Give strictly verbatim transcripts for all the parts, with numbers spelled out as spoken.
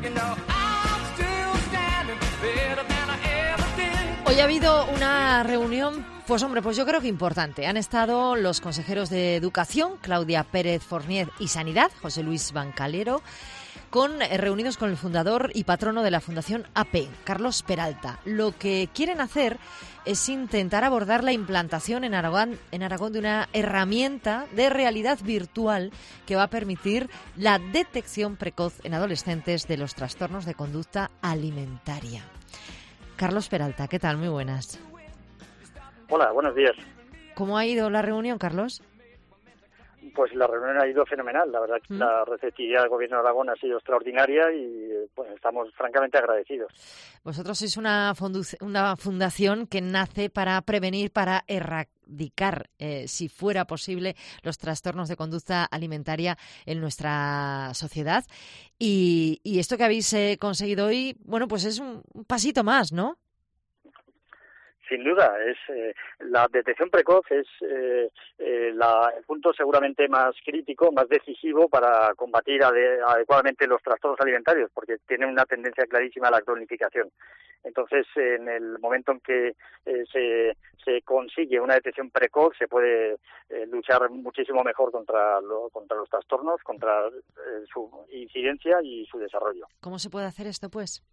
Hoy ha habido una reunión, pues hombre, pues yo creo que importante. Han estado los consejeros de Educación, Claudia Pérez Forniez, y Sanidad, José Luis Bancalero, con, eh, reunidos con el fundador y patrono de la Fundación A P, Carlos Peralta. Lo que quieren hacer es intentar abordar la implantación en Aragón, en Aragón de una herramienta de realidad virtual que va a permitir la detección precoz en adolescentes de los trastornos de conducta alimentaria. Carlos Peralta, ¿qué tal? Muy buenas. Hola, buenos días. ¿Cómo ha ido la reunión, Carlos? Pues la reunión ha ido fenomenal. La verdad que ¿Mm? la receptividad del Gobierno de Aragón ha sido extraordinaria y pues, estamos francamente agradecidos. Vosotros sois una, fundu- una fundación que nace para prevenir, para erradicar, eh, si fuera posible, los trastornos de conducta alimentaria en nuestra sociedad. Y, y esto que habéis eh, conseguido hoy, bueno, pues es un pasito más, ¿no? Sin duda, es eh, la detección precoz es eh, eh, la, el punto seguramente más crítico, más decisivo para combatir ade- adecuadamente los trastornos alimentarios, porque tienen una tendencia clarísima a la cronificación. Entonces, en el momento en que eh, se, se consigue una detección precoz, se puede eh, luchar muchísimo mejor contra, lo, contra los trastornos, contra eh, su incidencia y su desarrollo. ¿Cómo se puede hacer esto, pues?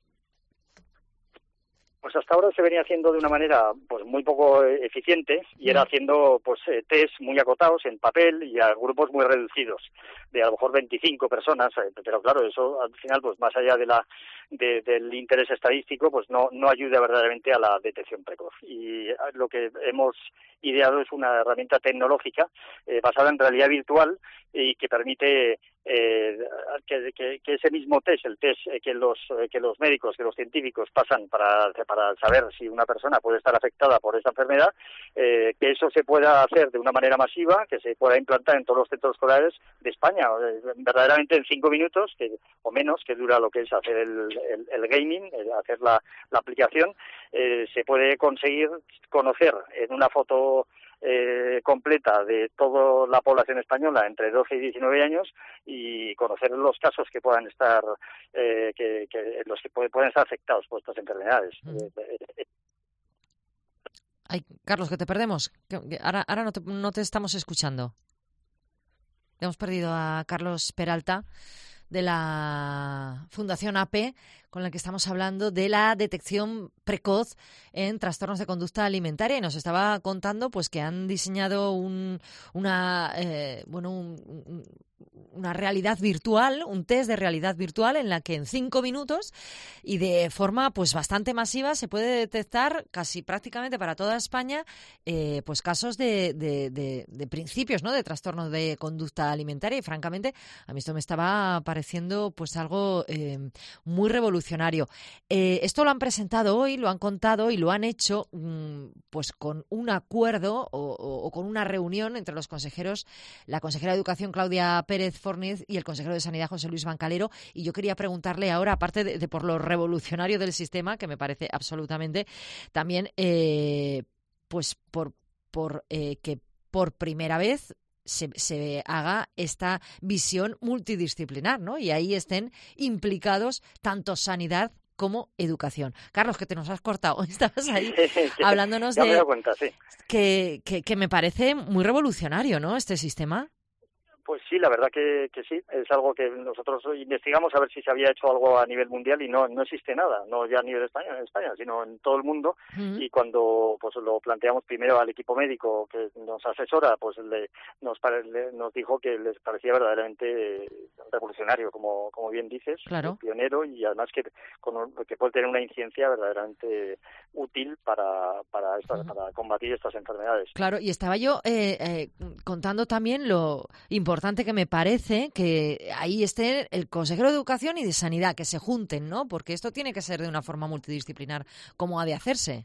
Pues hasta ahora se venía haciendo de una manera pues muy poco eficiente y era haciendo pues eh, test muy acotados en papel y a grupos muy reducidos, de a lo mejor veinticinco personas, eh, pero claro, eso al final pues más allá de la de, del interés estadístico pues no no ayuda verdaderamente a la detección precoz. Y lo que hemos ideado es una herramienta tecnológica eh, basada en realidad virtual y que permite Eh, que, que, que ese mismo test, el test eh, que los eh, que los médicos, que los científicos pasan para para saber si una persona puede estar afectada por esta enfermedad, eh, que eso se pueda hacer de una manera masiva, que se pueda implantar en todos los centros escolares de España, eh, verdaderamente en cinco minutos que, o menos, que dura lo que es hacer el, el, el gaming, el hacer la, la aplicación, eh, se puede conseguir conocer en una foto Eh, completa de toda la población española entre doce y diecinueve años y conocer los casos que puedan estar eh, que, que los que pueden, pueden estar afectados por estas enfermedades. Mm. Ay, Carlos, que te perdemos. Ahora, ahora no te, no te estamos escuchando. Hemos perdido a Carlos Peralta de la Fundación A P, con la que estamos hablando de la detección precoz en trastornos de conducta alimentaria, y nos estaba contando pues que han diseñado un, una eh, bueno un, un, una realidad virtual, un test de realidad virtual en la que en cinco minutos y de forma pues bastante masiva se puede detectar casi prácticamente para toda España eh, pues casos de, de, de, de principios, ¿no?, de trastornos de conducta alimentaria, y francamente a mí esto me estaba pareciendo pues algo eh, muy revolucionario. Eh, esto lo han presentado hoy, lo han contado y lo han hecho mmm, pues con un acuerdo o, o, o con una reunión entre los consejeros, la consejera de Educación Claudia Pérez Forniz y el consejero de Sanidad José Luis Bancalero. Y yo quería preguntarle ahora, aparte de, de por lo revolucionario del sistema, que me parece absolutamente, también eh, pues por, por eh, que por primera vez Se, se haga esta visión multidisciplinar, ¿no? Y ahí estén implicados tanto sanidad como educación. Carlos, que te nos has cortado, estabas ahí hablándonos ya de... me he dado cuenta, sí. que, que, que me parece muy revolucionario, ¿no?, este sistema. Pues sí, la verdad que, que sí, es algo que nosotros investigamos a ver si se había hecho algo a nivel mundial y no no existe nada, no ya a nivel de España, en España, sino en todo el mundo. Uh-huh. Y cuando pues lo planteamos primero al equipo médico que nos asesora, pues le, nos le, nos dijo que les parecía verdaderamente revolucionario, como como bien dices, claro, pionero, y además que con, que puede tener una incidencia verdaderamente útil para para estas, uh-huh. para combatir estas enfermedades. Claro, y estaba yo eh, eh, contando también lo importante que me parece que ahí esté el consejero de Educación y de Sanidad, que se junten, ¿no? Porque esto tiene que ser de una forma multidisciplinar, como ha de hacerse.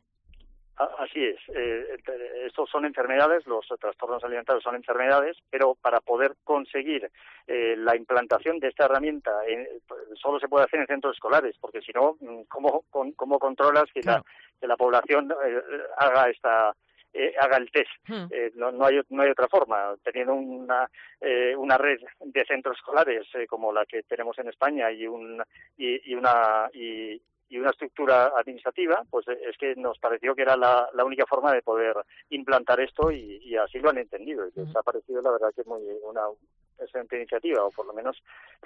Así es. Eh, estos son enfermedades, los trastornos alimentarios son enfermedades, pero para poder conseguir eh, la implantación de esta herramienta eh, solo se puede hacer en centros escolares, porque si no, ¿cómo, cómo controlas que, claro. la, que la población eh, haga esta eh, haga el test. Hmm. Eh, no, no hay no hay otra forma. Teniendo una eh, una red de centros escolares eh, como la que tenemos en España y un y, y una y, y una estructura administrativa, pues es que nos pareció que era la, la única forma de poder implantar esto y, y así lo han entendido. Y les ha parecido, la verdad, que es muy una excelente iniciativa, o por lo menos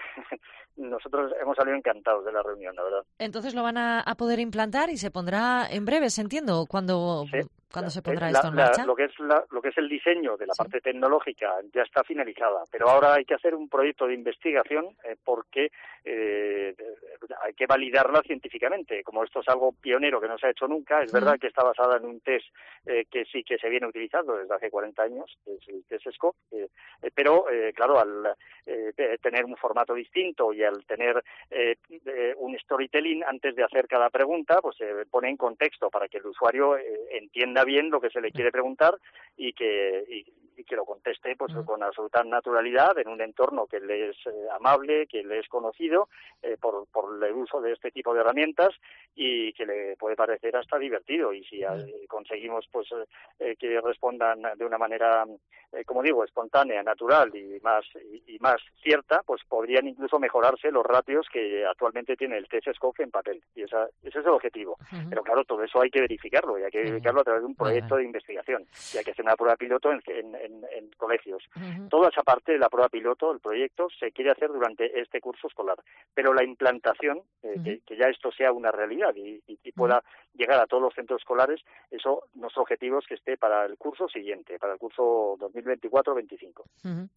nosotros hemos salido encantados de la reunión, la verdad. Entonces lo van a, a poder implantar y se pondrá en breve, ¿se entiendo? ¿Cuándo, Sí. ¿cuándo se pondrá la, esto en la, marcha? Lo que es la, lo que es el diseño de la Sí. parte tecnológica ya está finalizada, pero ahora hay que hacer un proyecto de investigación eh, porque eh, hay que validarla científicamente. Como esto es algo pionero que no se ha hecho nunca, es Uh-huh. verdad que está basada en un test eh, que sí que se viene utilizando desde hace cuarenta años, que es el test SCOPE, eh, eh, pero eh, claro, al eh, tener un formato distinto y al tener eh, eh, un storytelling antes de hacer cada pregunta, pues se pone en contexto para que el usuario eh, entienda bien lo que se le quiere preguntar y que y, y que lo conteste pues uh-huh. con absoluta naturalidad en un entorno que le es eh, amable, que le es conocido eh, por, por el uso de este tipo de herramientas y que le puede parecer hasta divertido. Y si uh-huh. eh, conseguimos pues eh, que respondan de una manera, eh, como digo, espontánea, natural y más y, y más cierta, pues podrían incluso mejorarse los ratios que actualmente tiene el test SCOPE en papel. Y esa, ese es el objetivo. Uh-huh. Pero claro, todo eso hay que verificarlo y hay que verificarlo a través de un proyecto uh-huh. de investigación. Y hay que hacer una prueba piloto en, en, en, en colegios. Uh-huh. Toda esa parte de la prueba piloto, el proyecto, se quiere hacer durante este curso escolar. Pero la implantación, eh, uh-huh. que, que ya esto sea una realidad y, y, y pueda uh-huh. llegar a todos los centros escolares, eso, nuestro objetivo es que esté para el curso siguiente, para el curso dos mil veinticuatro veinticinco. Uh-huh.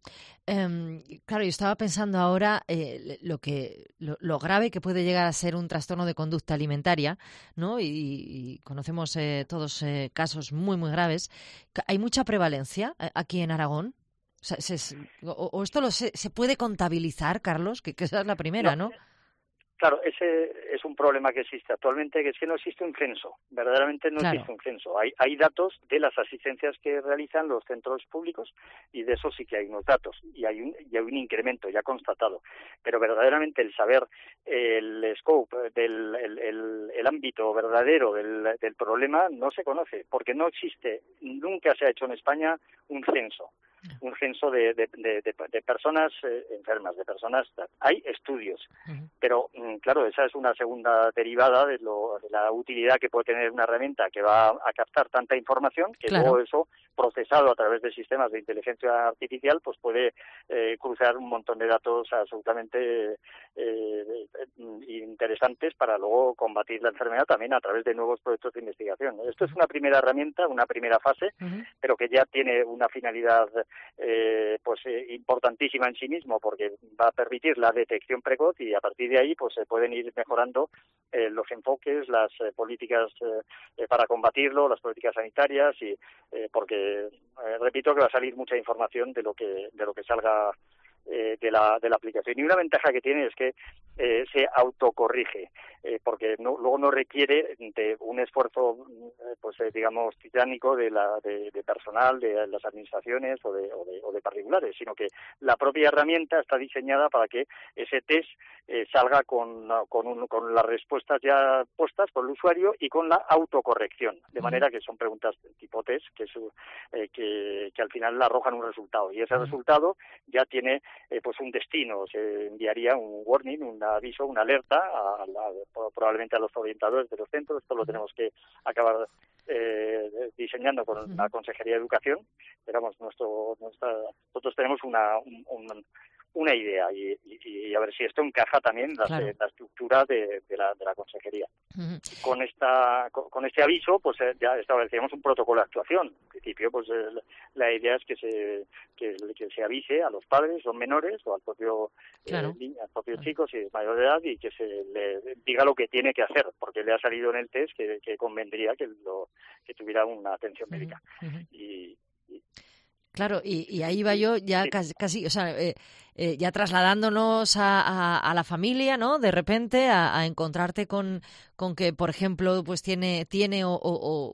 Um, claro, yo estaba pensando ahora eh, lo que lo, lo grave que puede llegar a ser un trastorno de conducta alimentaria, ¿no? Y, y conocemos eh, todos eh, casos muy, muy graves. ¿Hay mucha prevalencia aquí en Aragón? O, sea, se, o, o esto lo se, se puede contabilizar, Carlos, que, que esa es la primera, ¿no? ¿no? Claro, ese es un problema que existe actualmente, que es que no existe un censo, verdaderamente no claro. existe un censo. Hay, hay datos de las asistencias que realizan los centros públicos y de eso sí que hay unos datos y hay un, y hay un incremento ya constatado. Pero verdaderamente el saber el scope, del, el, el, el ámbito verdadero del, del problema no se conoce, porque no existe, nunca se ha hecho en España un censo. un censo de, de, de, de, de personas eh, enfermas, de personas... Hay estudios, uh-huh. pero mm, claro, esa es una segunda derivada de, lo, de la utilidad que puede tener una herramienta que va a captar tanta información que claro. luego eso, procesado a través de sistemas de inteligencia artificial, pues puede eh, cruzar un montón de datos absolutamente eh, interesantes para luego combatir la enfermedad también a través de nuevos proyectos de investigación. Esto es una primera herramienta, una primera fase, uh-huh. pero que ya tiene una finalidad Eh, pues eh, importantísima en sí mismo porque va a permitir la detección precoz y a partir de ahí pues se pueden ir mejorando eh, los enfoques, las eh, políticas eh, para combatirlo, las políticas sanitarias y eh, porque eh, repito que va a salir mucha información de lo que de lo que salga eh, de la de la aplicación y una ventaja que tiene es que eh, se autocorrige eh, porque no, luego no requiere de un esfuerzo eh, pues eh, digamos titánico de la de, de personal de las administraciones o de, o de o de particulares, sino que la propia herramienta está diseñada para que ese test eh, salga con con, un, con las respuestas ya puestas por el usuario y con la autocorrección, de manera que son preguntas tipo test que es, eh, que, que al final arrojan un resultado y ese resultado ya tiene eh, pues un destino, se enviaría un warning, un aviso, una alerta a, a, probablemente a los orientadores de los centros. Esto lo tenemos que acabar eh, diseñando con la Consejería de Educación. Esperamos nuestro, nuestra, nosotros tenemos una un, un, una idea y, y, y a ver si esto encaja también en la, claro. la estructura de, de, la, de la consejería. Uh-huh. Con esta con, con este aviso pues eh, ya establecemos un protocolo de actuación. En principio pues eh, la idea es que se que, que se avise a los padres, los menores o al propio claro. eh, al propio claro. chico si es mayor de edad y que se le diga lo que tiene que hacer porque le ha salido en el test que, que convendría que lo que tuviera una atención médica. Uh-huh. y, y Claro, y, y ahí va yo ya sí. casi, casi, o sea, eh, eh, ya trasladándonos a, a, a la familia, ¿no? De repente a, a encontrarte con, con que, por ejemplo, pues tiene, tiene o, o,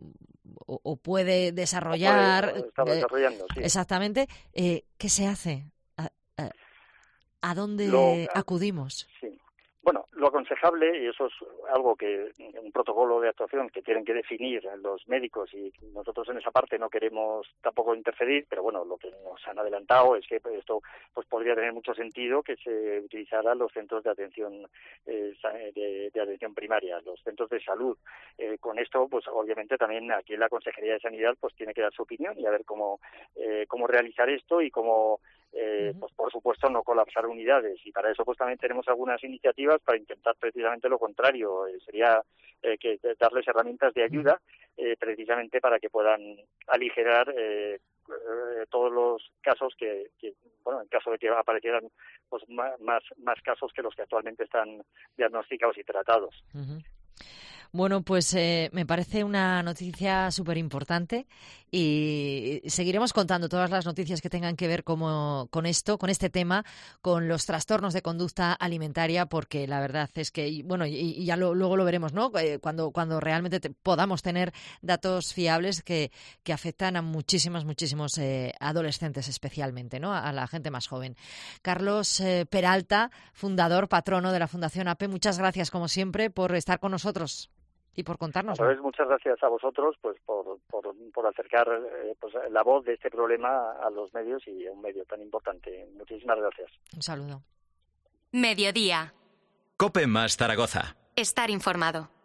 o, o puede desarrollar. O puede, está desarrollando, eh, sí. Exactamente. Eh, ¿Qué se hace? ¿A, a, a dónde Lo, acudimos? Sí. Bueno, lo aconsejable, y eso es algo que, un protocolo de actuación que tienen que definir los médicos y nosotros en esa parte no queremos tampoco interferir, pero bueno, lo que nos han adelantado es que esto pues podría tener mucho sentido que se utilizara los centros de atención eh, de, de atención primaria, los centros de salud. Eh, con esto, pues obviamente también aquí la Consejería de Sanidad pues tiene que dar su opinión y a ver cómo eh, cómo realizar esto y cómo Eh, pues por supuesto no colapsar unidades, y para eso pues también tenemos algunas iniciativas para intentar precisamente lo contrario, eh, sería eh, que darles herramientas de ayuda eh, precisamente para que puedan aligerar eh, eh, todos los casos que, que bueno, en caso de que aparecieran pues más, más más casos que los que actualmente están diagnosticados y tratados. Uh-huh. Bueno, pues eh, me parece una noticia súper importante y seguiremos contando todas las noticias que tengan que ver como, con esto, con este tema, con los trastornos de conducta alimentaria, porque la verdad es que, bueno, y, y ya lo, luego lo veremos, ¿no? Eh, cuando, cuando realmente te, podamos tener datos fiables que, que afectan a muchísimos, muchísimos eh, adolescentes especialmente, ¿no? A, a la gente más joven. Carlos eh, Peralta, fundador, patrono de la Fundación A P E, muchas gracias, como siempre, por estar con nosotros y por contarnos. A ver, muchas gracias a vosotros pues por, por, por acercar eh, pues, la voz de este problema a los medios y a un medio tan importante. Muchísimas gracias. Un saludo. Mediodía. COPE más Zaragoza. Estar informado.